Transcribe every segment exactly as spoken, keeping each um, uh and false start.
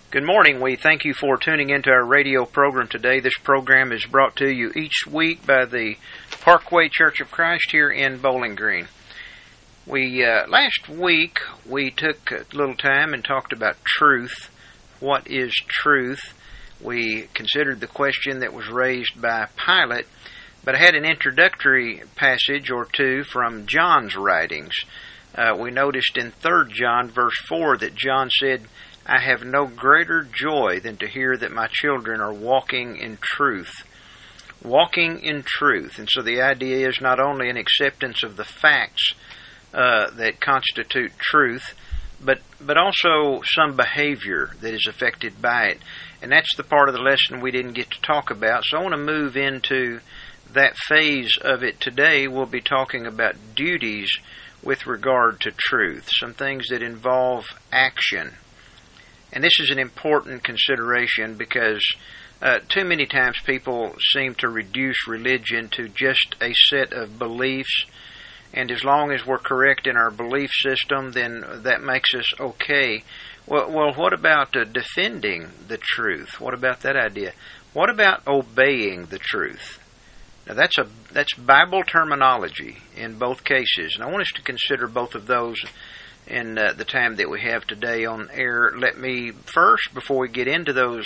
Good morning. We thank you for tuning into our radio program today. This program is brought to you each week by the Parkway Church of Christ here in Bowling Green. We uh, last week we took a little time and talked about truth. What is truth? We considered the question that was raised by Pilate, but I had an introductory passage or two from John's writings. Uh, we noticed in Third John verse four that John said, I have no greater joy than to hear that my children are walking in truth. Walking in truth. And so the idea is not only an acceptance of the facts uh, that constitute truth, but, but also some behavior that is affected by it. And that's the part of the lesson we didn't get to talk about. So I want to move into that phase of it today. We'll be talking about duties with regard to truth. Some things that involve action. And this is an important consideration because uh, too many times people seem to reduce religion to just a set of beliefs. And as long as we're correct in our belief system, then that makes us okay. Well, well what about uh, defending the truth? What about that idea? What about obeying the truth? Now that's a that's Bible terminology in both cases. And I want us to consider both of those in uh, the time that we have today on air. Let me first, before we get into those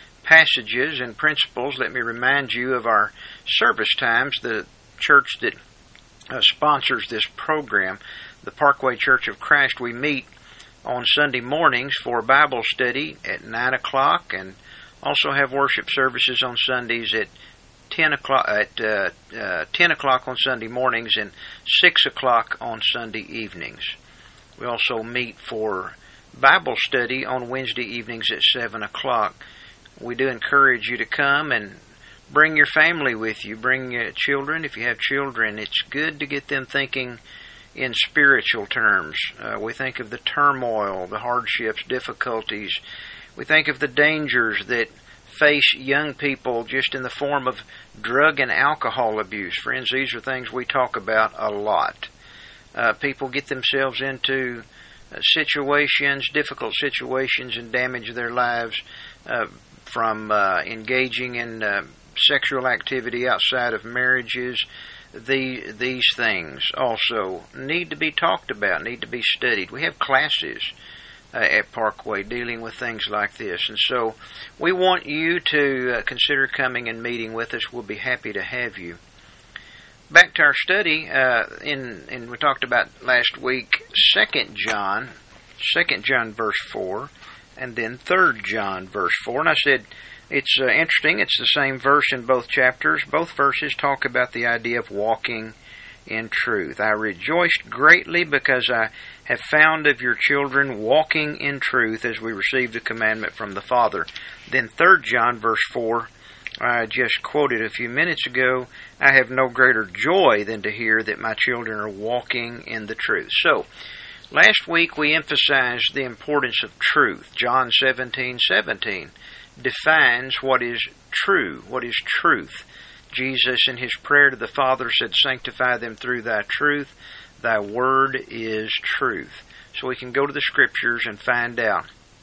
passages and principles, let me remind you of our service times. The church that uh, sponsors this program, the Parkway Church of Christ, we meet on Sunday mornings for Bible study at nine o'clock and also have worship services on Sundays at ten o'clock at uh, uh, ten o'clock on Sunday mornings and six o'clock on Sunday evenings. We also meet for Bible study on Wednesday evenings at seven o'clock. We do encourage you to come and bring your family with you. Bring your children if you have children. It's good to get them thinking in spiritual terms. Uh, we think of the turmoil, the hardships, difficulties. We think of the dangers that face young people just in the form of drug and alcohol abuse. Friends, these are things we talk about a lot. Uh, people get themselves into uh, situations, difficult situations, and damage their lives uh, from uh, engaging in uh, sexual activity outside of marriages. The, these things also need to be talked about, need to be studied. We have classes uh, at Parkway dealing with things like this. And so we want you to uh, consider coming and meeting with us. We'll be happy to have you. Back to our study, uh, in, in we talked about last week, Second John, Second John verse four, and then Third John verse four. And I said, it's uh, interesting, it's the same verse in both chapters. Both verses talk about the idea of walking in truth. I rejoiced greatly because I have found of your children walking in truth as we received the commandment from the Father. Then Third John verse four, I just quoted a few minutes ago, I have no greater joy than to hear that my children are walking in the truth. So, last week we emphasized the importance of truth. John seventeen seventeen defines what is true, what is truth. Jesus in his prayer to the Father said, sanctify them through thy truth. Thy word is truth. So we can go to the Scriptures and find out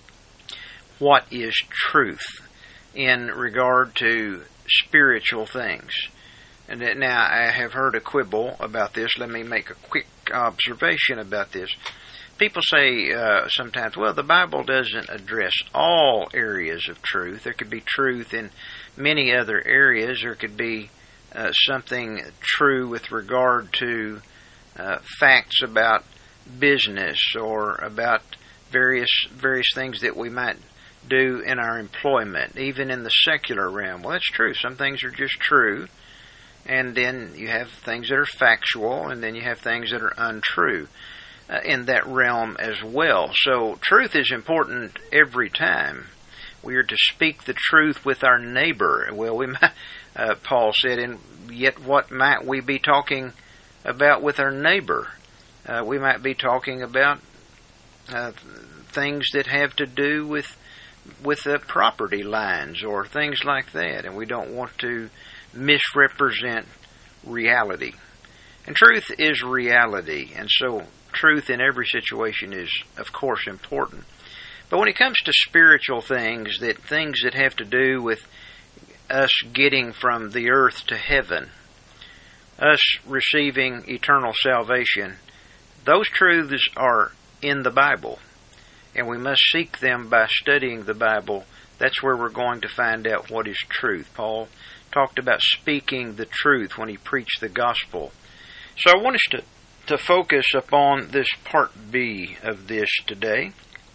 what is truth in regard to spiritual things. And now, I have heard a quibble about this. Let me make a quick observation about this. People say uh, sometimes, well, the Bible doesn't address all areas of truth. There could be truth in many other areas. There could be uh, something true with regard to uh, facts about business or about various various things that we might do in our employment, even in the secular realm. Well, that's true. Some things are just true, and then you have things that are factual, and then you have things that are untrue uh, in that realm as well. So truth is important every time. We are to speak the truth with our neighbor. Well, we might, uh, Paul said, and yet what might we be talking about with our neighbor? Uh, we might be talking about uh, things that have to do with with the property lines or things like that, and we don't want to misrepresent reality. And truth is reality, and so truth in every situation is, of course, important. But when it comes to spiritual things, that things that have to do with us getting from the earth to heaven, us receiving eternal salvation, those truths are in the Bible, and we must seek them by studying the Bible. That's where we're going to find out what is truth. Paul talked about speaking the truth when he preached the gospel. So I want us to, to focus upon this part B of this today.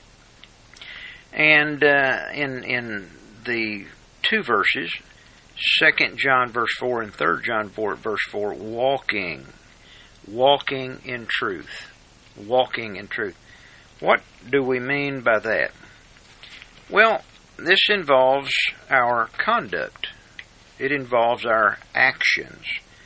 And uh, in in the two verses, Second John verse four and Third John verse four, walking, walking in truth, walking in truth. What do we mean by that? Well, this involves our conduct. It involves our actions.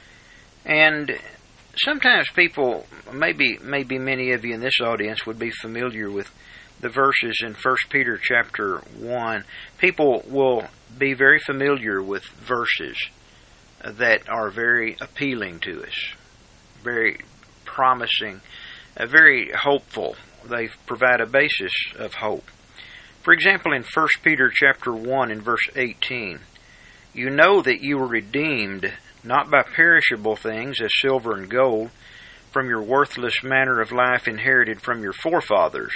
And sometimes people, maybe maybe many of you in this audience would be familiar with the verses in First Peter chapter one. People will be very familiar with verses that are very appealing to us, very promising, uh, very hopeful. They provide a basis of hope. For example, in First Peter chapter one and verse eighteen, you know that you were redeemed not by perishable things as silver and gold from your worthless manner of life inherited from your forefathers,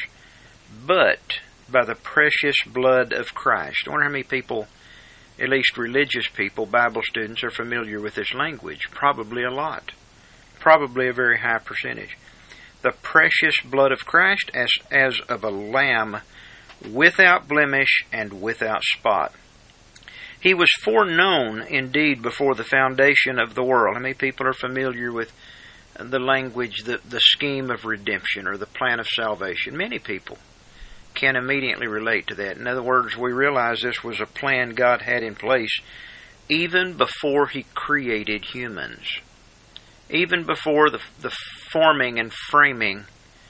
but by the precious blood of Christ. I wonder how many people, at least religious people, Bible students, are familiar with this language. Probably a lot. Probably a very high percentage. The precious blood of Christ as, as of a lamb without blemish and without spot. He was foreknown indeed before the foundation of the world. How many people are familiar with the language, the, the scheme of redemption or the plan of salvation? Many people can immediately relate to that. In other words, we realize this was a plan God had in place even before He created humans. Even before the, the forming and framing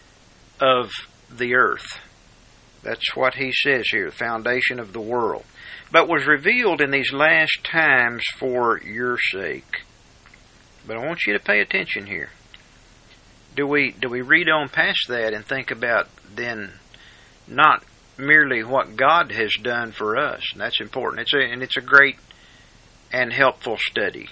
of the earth. That's what he says here, the foundation of the world. But was revealed in these last times for your sake. But I want you to pay attention here. Do we do we read on past that and think about then not merely what God has done for us? And that's important. It's a, and it's a great and helpful study.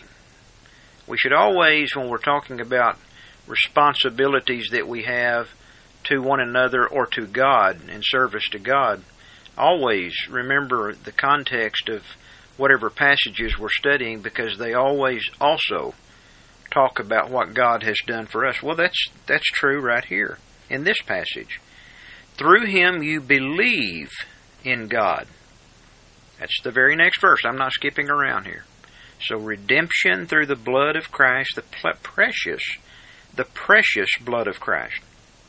We should always, when we're talking about responsibilities that we have to one another or to God, in service to God, always remember the context of whatever passages we're studying, because they always also talk about what God has done for us. Well, that's that's true right here in this passage. Through Him you believe in God. That's the very next verse. I'm not skipping around here. So redemption through the blood of Christ, the precious, the precious blood of Christ.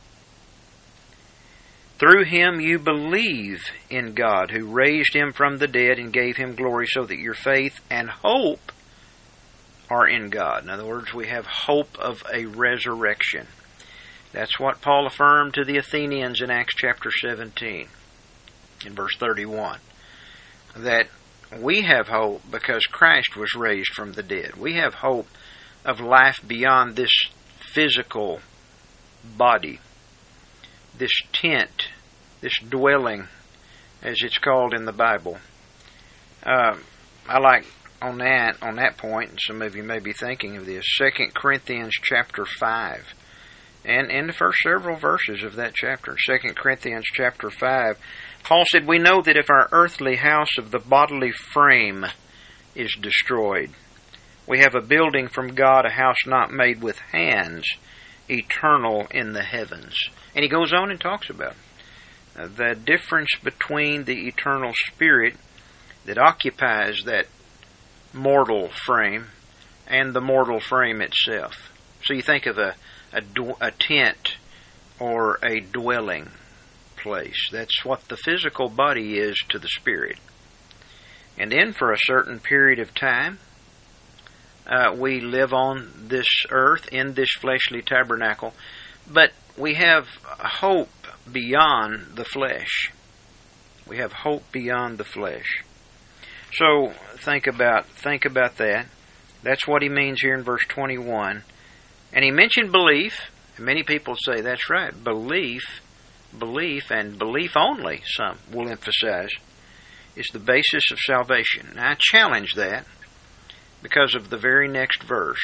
Through Him you believe in God, who raised Him from the dead and gave Him glory, so that your faith and hope are in God. In other words, we have hope of a resurrection. That's what Paul affirmed to the Athenians in Acts chapter seventeen, in verse thirty-one. That we have hope because Christ was raised from the dead. We have hope of life beyond this physical body. This tent, this dwelling, as it's called in the Bible. Uh, I like on that on that point, and some of you may be thinking of this, Second Corinthians chapter five, and in the first several verses of that chapter, Second Corinthians chapter five, Paul said, "We know that if our earthly house of the bodily frame is destroyed, we have a building from God, a house not made with hands, eternal in the heavens." And he goes on and talks about uh, the difference between the eternal spirit that occupies that mortal frame and the mortal frame itself. So you think of a, a, a tent or a dwelling place. That's what the physical body is to the spirit. And then for a certain period of time, uh, we live on this earth in this fleshly tabernacle, but we have hope beyond the flesh. We have hope beyond the flesh. So think about think about that. That's what he means here in verse twenty-one. And he mentioned belief. And many people say, that's right, belief belief, and belief only, some will emphasize, is the basis of salvation. Now, I challenge that because of the very next verse.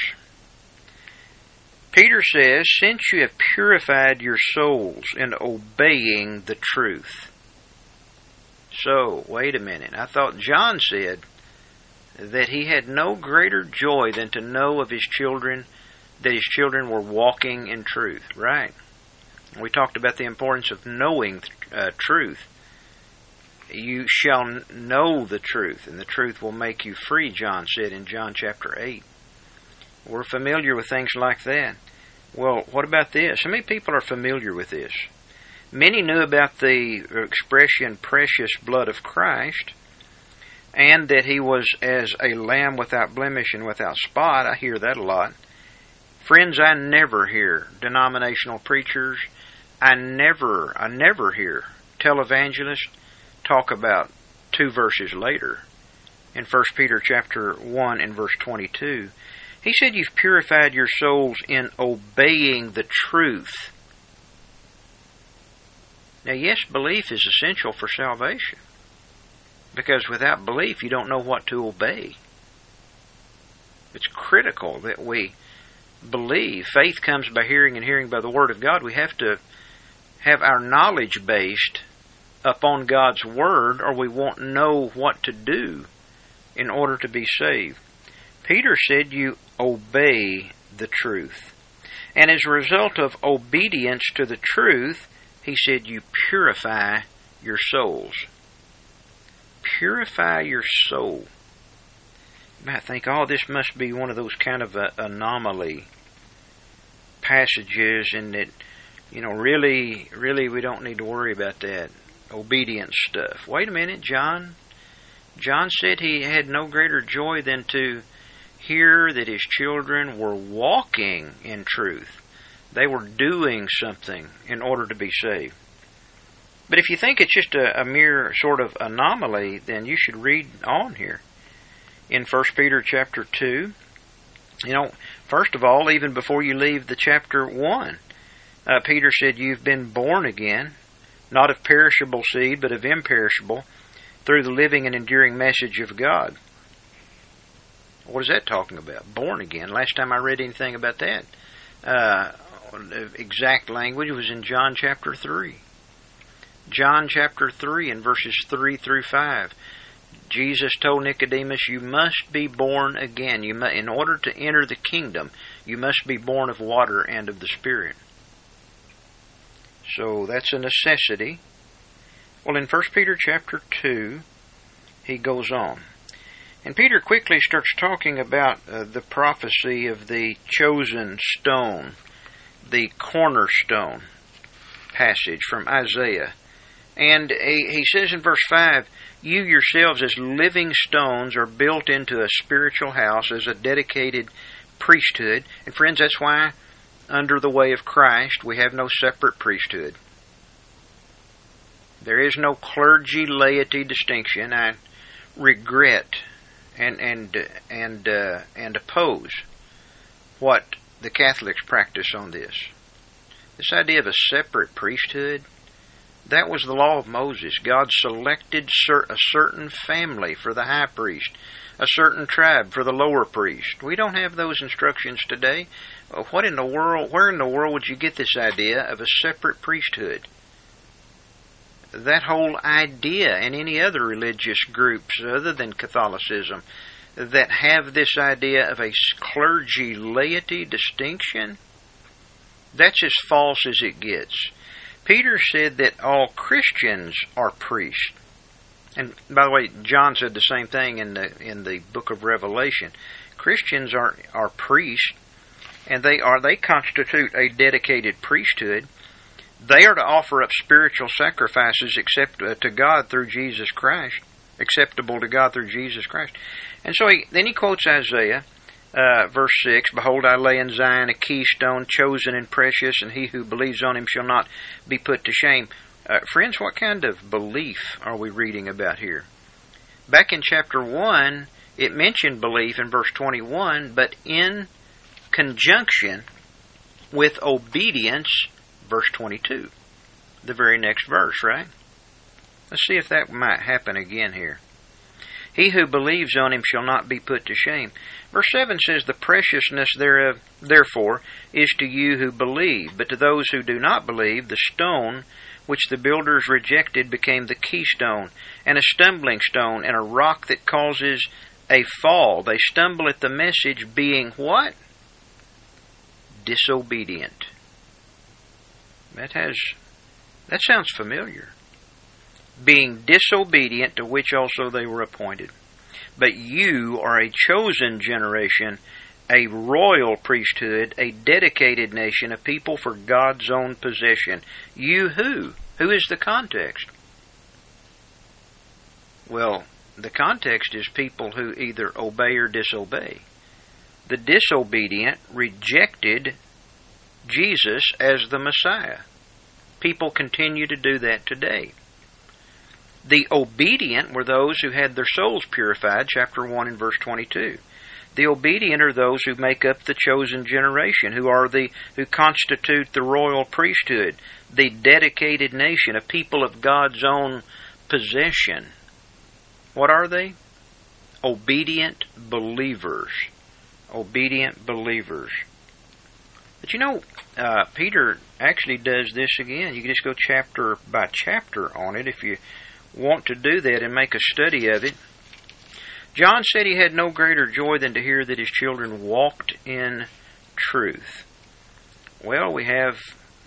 Peter says, since you have purified your souls in obeying the truth. So, wait a minute. I thought John said that he had no greater joy than to know of his children, that his children were walking in truth, right? We talked about the importance of knowing uh, truth. You shall know the truth, and the truth will make you free, John said in John chapter eight. We're familiar with things like that. Well, what about this? How many people are familiar with this? Many knew about the expression precious blood of Christ, and that he was as a lamb without blemish and without spot. I hear that a lot. Friends, I never hear denominational preachers, I never, I never hear televangelists talk about two verses later in First Peter chapter one and verse twenty-two. He said, you've purified your souls in obeying the truth. Now, yes, belief is essential for salvation, because without belief, you don't know what to obey. It's critical that we believe. Faith comes by hearing, and hearing by the Word of God. We have to have our knowledge based upon God's Word, or we won't know what to do in order to be saved. Peter said you obey the truth. And as a result of obedience to the truth, he said you purify your souls. Purify your soul. You might think, oh, this must be one of those kind of uh, anomaly passages, and that, you know, really, really we don't need to worry about that obedience stuff. Wait a minute, John. John said he had no greater joy than to hear that his children were walking in truth. They were doing something in order to be saved. But if you think it's just a, a mere sort of anomaly, then you should read on here. In First Peter chapter two, you know, first of all, even before you leave the chapter one, uh, Peter said, you've been born again, not of perishable seed, but of imperishable, through the living and enduring message of God. What is that talking about? Born again. Last time I read anything about that, uh, the exact language was in John chapter three. John chapter three and verses three through five. Jesus told Nicodemus, you must be born again. You must, in order to enter the kingdom, you must be born of water and of the Spirit. So that's a necessity. Well, in First Peter chapter two, he goes on. And Peter quickly starts talking about uh, the prophecy of the chosen stone, the cornerstone passage from Isaiah. And he, he says in verse five, you yourselves as living stones are built into a spiritual house as a dedicated priesthood. And friends, that's why under the way of Christ we have no separate priesthood. There is no clergy laity distinction. I regret and and and uh, and oppose what the Catholics practice on this. This idea of a separate priesthood, that was the law of Moses. God selected a certain family for the high priest, a certain tribe for the lower priest. We don't have those instructions today. What in the world? Where in the world would you get this idea of a separate priesthood? That whole idea, and any other religious groups other than Catholicism that have this idea of a clergy laity distinction, that's as false as it gets. Peter said that all Christians are priests. And by the way, John said the same thing in the in the book of Revelation. Christians are are priests, and they are they constitute a dedicated priesthood. They are to offer up spiritual sacrifices accept, uh, to God through Jesus Christ, acceptable to God through Jesus Christ. And so he, then he quotes Isaiah, uh, verse six, behold, I lay in Zion a keystone, chosen and precious, and he who believes on him shall not be put to shame. Uh, friends, what kind of belief are we reading about here? Back in chapter one, it mentioned belief in verse twenty-one, but in conjunction with obedience, verse twenty-two. the very next verse, right? Let's see if that might happen again here. He who believes on him shall not be put to shame. Verse seven says, the preciousness thereof, therefore, is to you who believe. But to those who do not believe, the stone which the builders rejected became the keystone, and a stumbling stone, and a rock that causes a fall. They stumble at the message, being what? Disobedient. That has, that sounds familiar. Being disobedient, to which also they were appointed. But you are a chosen generation, a royal priesthood, a dedicated nation, a people for God's own possession. You who? Who is the context? Well, the context is people who either obey or disobey. The disobedient rejected Jesus as the Messiah. People continue to do that today. The obedient were those who had their souls purified, chapter one and verse twenty-two. The obedient are those who make up the chosen generation, who are the who constitute the royal priesthood, the dedicated nation, a people of God's own possession. What are they? Obedient believers. Obedient believers. But you know, uh, Peter actually does this again. You can just go chapter by chapter on it if you want to do that and make a study of it. John said he had no greater joy than to hear that his children walked in truth. Well, we have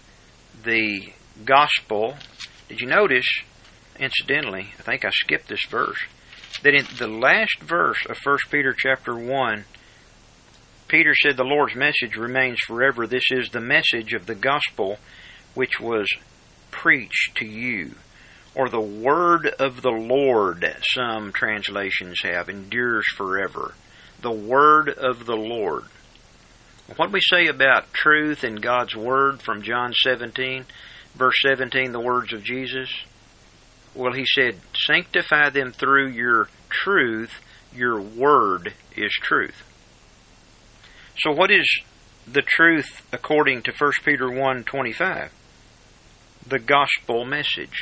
the gospel. Did you notice, incidentally, I think I skipped this verse, that in the last verse of First Peter chapter one, Peter said the Lord's message remains forever. This is the message of the gospel which was preached to you. Or the word of the Lord, some translations have, endures forever. The word of the Lord. What we say about truth in God's word from John seventeen, verse seventeen, the words of Jesus? Well, he said, sanctify them through your truth. Your word is truth. So what is the truth according to First Peter one twenty-five? The gospel message.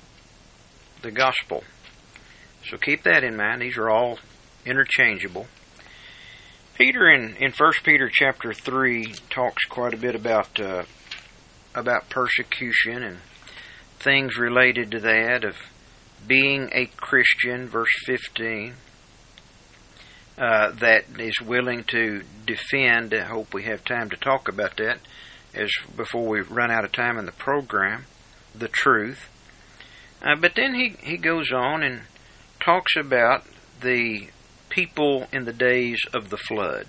The gospel. So keep that in mind. These are all interchangeable. Peter in, in First Peter chapter three talks quite a bit about uh, about persecution and things related to that, of being a Christian, verse fifteen, uh, that is willing to defend. I hope we have time to talk about that as before we run out of time in the program, the truth. Uh, but then he, he goes on and talks about the people in the days of the flood.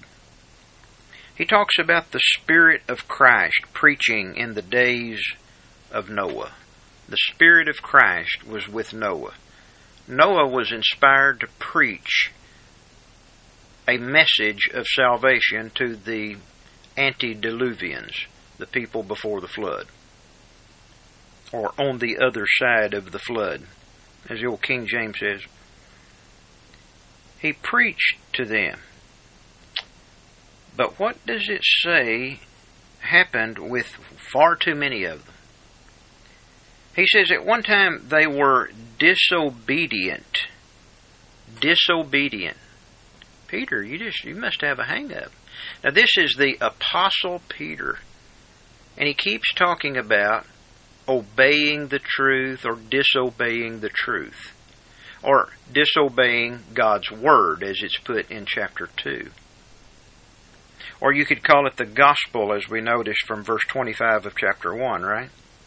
He talks about the Spirit of Christ preaching in the days of Noah. The Spirit of Christ was with Noah. Noah was inspired to preach a message of salvation to the antediluvians, the people before the flood, or on the other side of the flood, as the old King James says. He preached to them. But what does it say happened with far too many of them? He says at one time they were disobedient. Disobedient. Peter, you just you must have a hang-up. Now this is the Apostle Peter, and he keeps talking about obeying the truth or disobeying the truth, or disobeying God's Word, as it's put in chapter two. Or you could call it the gospel, as we noticed from verse twenty-five of chapter one, right?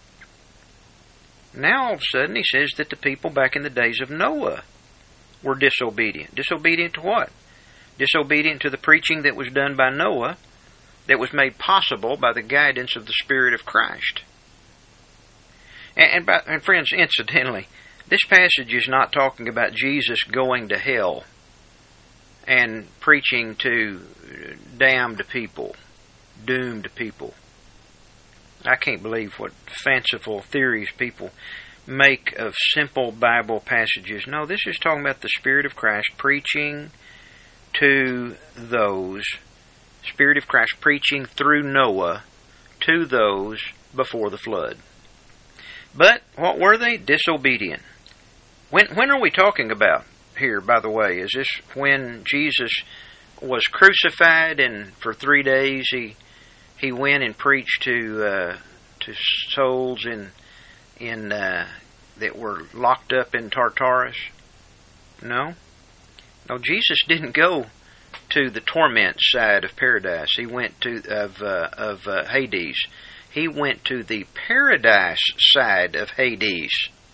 Now all of a sudden he says that the people back in the days of Noah were disobedient. Disobedient to what? Disobedient to the preaching that was done by Noah, that was made possible by the guidance of the Spirit of Christ. And, and, by, and friends, incidentally, this passage is not talking about Jesus going to hell and preaching to damned people, doomed people. I can't believe what fanciful theories people make of simple Bible passages. No, this is talking about the Spirit of Christ preaching to those, Spirit of Christ preaching through Noah to those before the flood. But what were they? Disobedient. When when are we talking about here, by the way? Is this when Jesus was crucified and for three days he he went and preached to uh, to souls in in uh, that were locked up in Tartarus? No. No, Jesus didn't go to the torment side of paradise. He went to of uh, of uh, Hades. He went to the paradise side of Hades.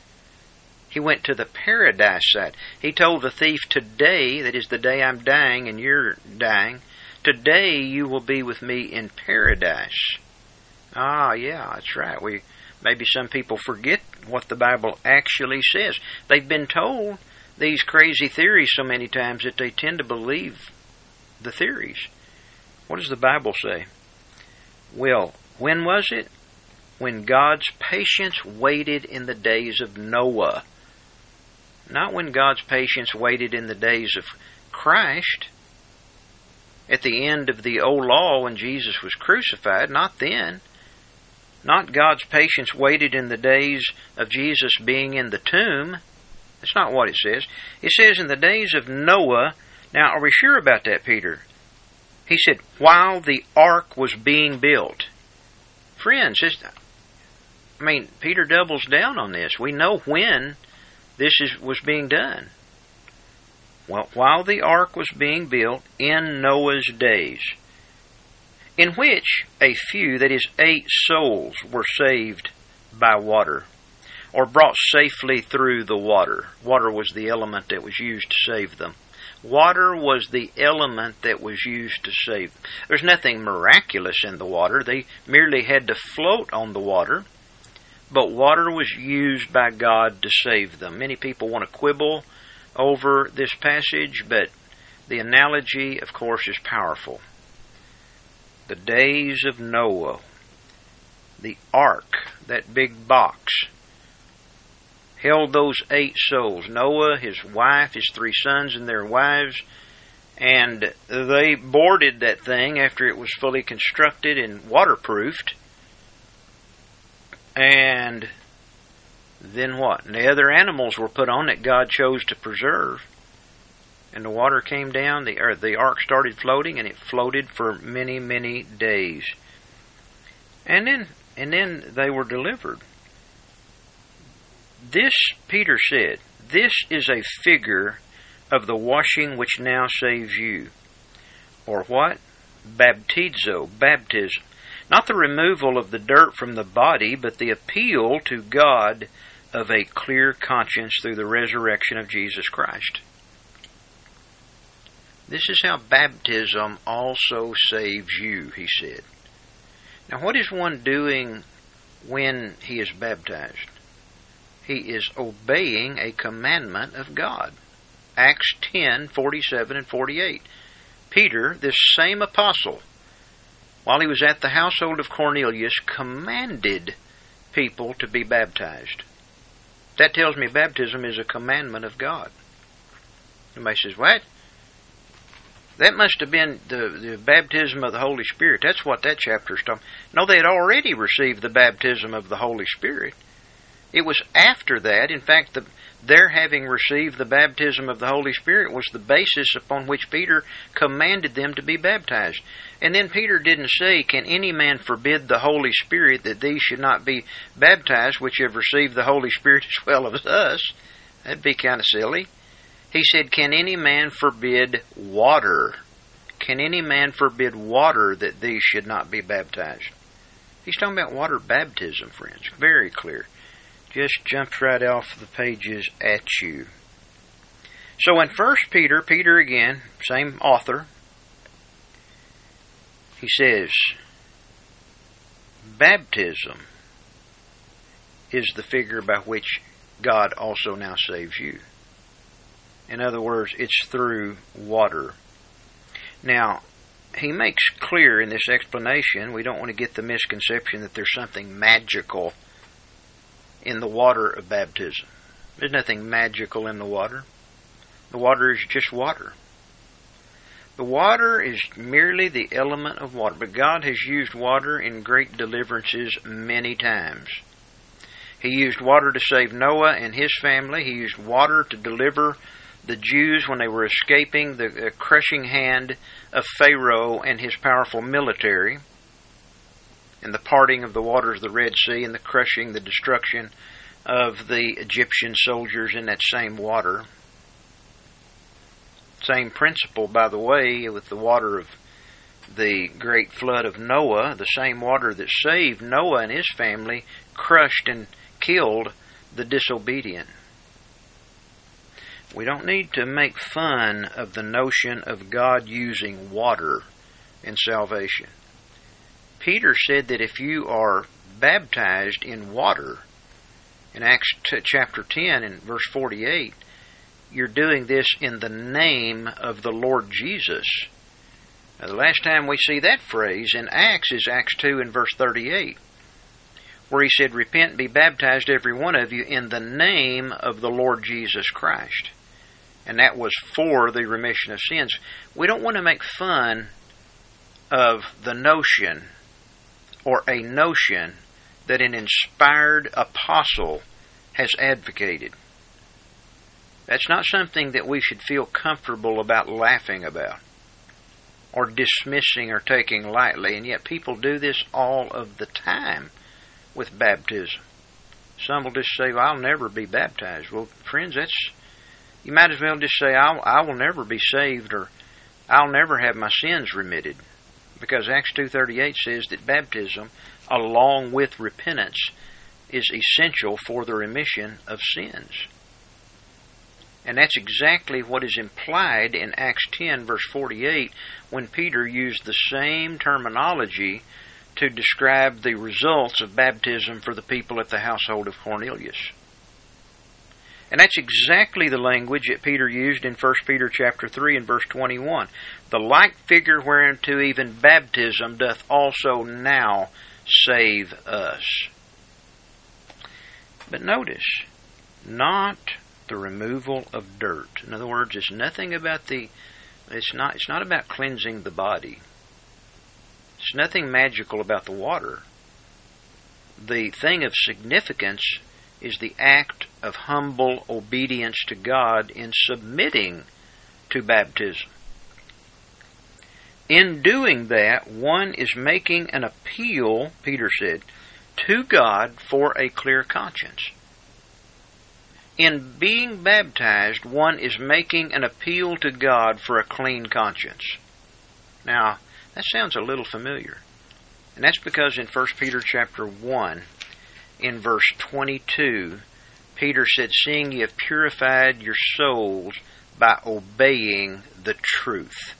He went to the paradise side. He told the thief, today, that is the day I'm dying and you're dying, today you will be with me in paradise. Ah, yeah, that's right. We maybe some people forget what the Bible actually says. They've been told these crazy theories so many times that they tend to believe the theories. What does the Bible say? Well, when was it? When God's patience waited in the days of Noah. Not when God's patience waited in the days of Christ. At the end of the old law when Jesus was crucified, not then. Not God's patience waited in the days of Jesus being in the tomb. That's not what it says. It says in the days of Noah. Now, are we sure about that, Peter? He said, while the ark was being built. Friends, this, I mean, Peter doubles down on this. We know when this is, was being done. Well, while the ark was being built in Noah's days, in which a few, that is, eight souls, were saved by water, or brought safely through the water. Water was the element that was used to save them. Water was the element that was used to save them. There's nothing miraculous in the water. They merely had to float on the water. But water was used by God to save them. Many people want to quibble over this passage, but the analogy, of course, is powerful. The days of Noah, the ark, that big box, held those eight souls. Noah, his wife, his three sons, and their wives. And they boarded that thing after it was fully constructed and waterproofed. And then what? And the other animals were put on that God chose to preserve. And the water came down, the, or the ark started floating, and it floated for many, many days. And then, and then they were delivered. This, Peter said, this is a figure of the washing which now saves you. Or what? Baptizo, baptism. Not the removal of the dirt from the body, but the appeal to God of a clear conscience through the resurrection of Jesus Christ. This is how baptism also saves you, he said. Now, what is one doing when he is baptized? He is obeying a commandment of God. Acts ten, forty-seven and forty-eight. Peter, this same apostle, while he was at the household of Cornelius, commanded people to be baptized. That tells me baptism is a commandment of God. Somebody says, what? That must have been the, the baptism of the Holy Spirit. That's what that chapter is talking. No, they had already received the baptism of the Holy Spirit. It was after that, in fact, the, their having received the baptism of the Holy Spirit was the basis upon which Peter commanded them to be baptized. And then Peter didn't say, can any man forbid the Holy Spirit that these should not be baptized, which have received the Holy Spirit as well as us? That'd be kind of silly. He said, can any man forbid water? Can any man forbid water that these should not be baptized? He's talking about water baptism, friends. Very clear. Just jumps right off the pages at you. So in First Peter, Peter again, same author, he says, baptism is the figure by which God also now saves you. In other words, it's through water. Now, he makes clear in this explanation, we don't want to get the misconception that there's something magical in the water of baptism. There's nothing magical in the water. The water is just water. The water is merely the element of water, but God has used water in great deliverances many times. He used water to save Noah and his family. He used water to deliver the Jews when they were escaping the uh, crushing hand of Pharaoh and his powerful military, and the parting of the waters of the Red Sea and the crushing, the destruction of the Egyptian soldiers in that same water. Same principle, by the way, with the water of the great flood of Noah. The same water that saved Noah and his family crushed and killed the disobedient. We don't need to make fun of the notion of God using water in salvation. Peter said that if you are baptized in water, in Acts chapter ten and verse forty-eight, you're doing this in the name of the Lord Jesus. Now, the last time we see that phrase in Acts is Acts two and verse thirty-eight, where he said, "Repent and be baptized, every one of you, in the name of the Lord Jesus Christ." And that was for the remission of sins. We don't want to make fun of the notion or a notion that an inspired apostle has advocated. That's not something that we should feel comfortable about laughing about or dismissing or taking lightly, and yet people do this all of the time with baptism. Some will just say, "Well, I'll never be baptized." Well, friends, that's you might as well just say, I'll, I will never be saved, or I'll never have my sins remitted. Because Acts two thirty-eight says that baptism, along with repentance, is essential for the remission of sins. And that's exactly what is implied in Acts ten, verse forty-eight, when Peter used the same terminology to describe the results of baptism for the people at the household of Cornelius. And that's exactly the language that Peter used in First Peter chapter three and verse twenty-one. "The like figure whereunto even baptism doth also now save us." But notice, not the removal of dirt. In other words, it's nothing about the it's not it's not about cleansing the body. It's nothing magical about the water. The thing of significance is the act of humble obedience to God in submitting to baptism. In doing that, one is making an appeal, Peter said, to God for a clear conscience. In being baptized, one is making an appeal to God for a clean conscience. Now, that sounds a little familiar. And that's because in First Peter chapter one, in verse twenty-two, Peter said, "Seeing ye have purified your souls by obeying the truth."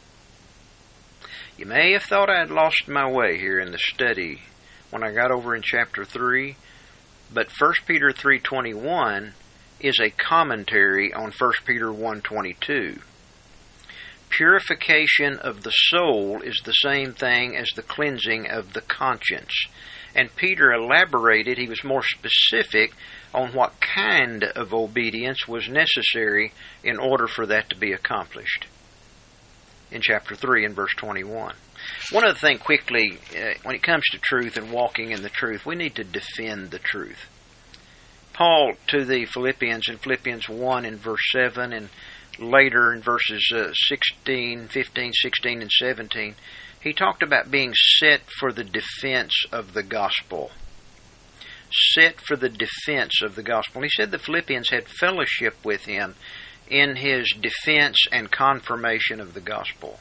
You may have thought I had lost my way here in the study when I got over in chapter three, but First Peter three twenty-one is a commentary on First Peter one twenty-two. Purification of the soul is the same thing as the cleansing of the conscience. And Peter elaborated, he was more specific on what kind of obedience was necessary in order for that to be accomplished. In chapter three and verse twenty-one. One other thing quickly, uh, when it comes to truth and walking in the truth, we need to defend the truth. Paul to the Philippians in Philippians one and verse seven, and later in verses uh, sixteen, fifteen, sixteen, and seventeen, he talked about being set for the defense of the gospel. Set for the defense of the gospel. He said the Philippians had fellowship with him in his defense and confirmation of the gospel.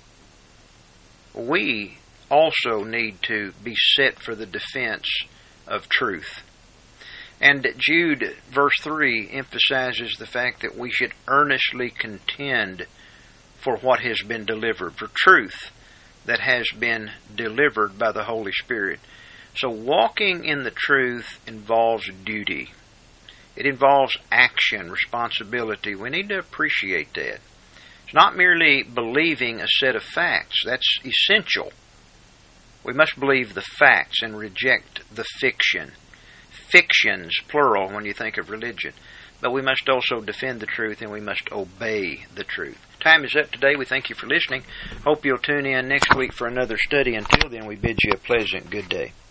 We also need to be set for the defense of truth. And Jude, verse three, emphasizes the fact that we should earnestly contend for what has been delivered, for truth that has been delivered by the Holy Spirit. So walking in the truth involves duty. It involves action, responsibility. We need to appreciate that. It's not merely believing a set of facts. That's essential. We must believe the facts and reject the fiction. Fictions, plural, when you think of religion. But we must also defend the truth, and we must obey the truth. Time is up today. We thank you for listening. Hope you'll tune in next week for another study. Until then, we bid you a pleasant good day.